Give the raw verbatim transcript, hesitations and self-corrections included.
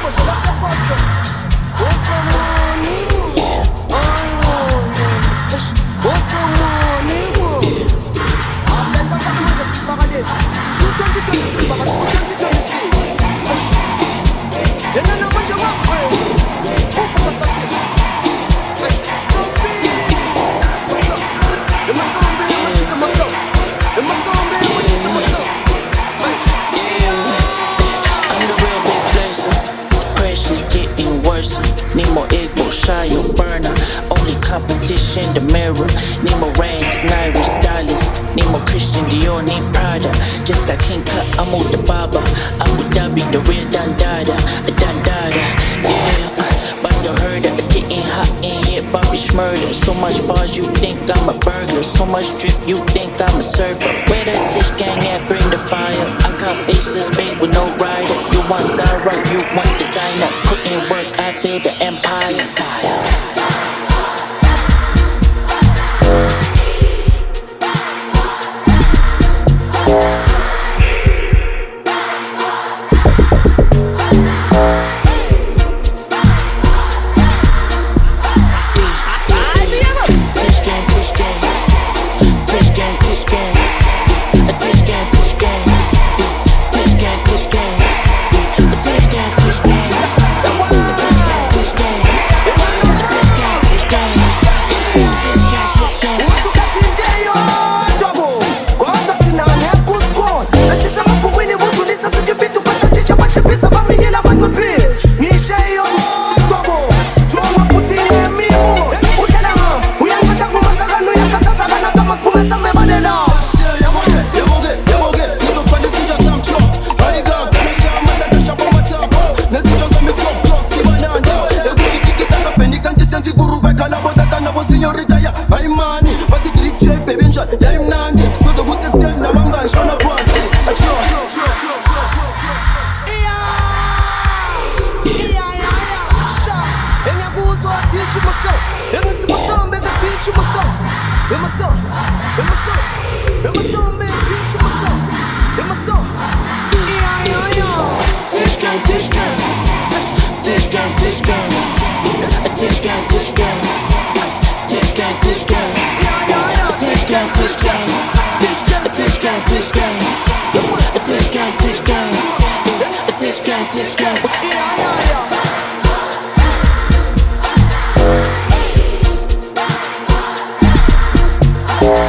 Competition, the mirror. Need more ranks, Naira, dollars. Need more Christian Dior, need Prada. Just a king cut, I'm with the Baba. Abu Dhabi, the real Dandada. Dandada, yeah. But you heard it, it's getting hot in here, Bobby Schmurder. So much bars, you think I'm a burglar. So much drip, you think I'm a surfer. Where the Tish gang at, bring the fire. I cop aces, babe with no rider. You want Zara, you want designer. Put in work, I build the empire. Fire. Tish gang.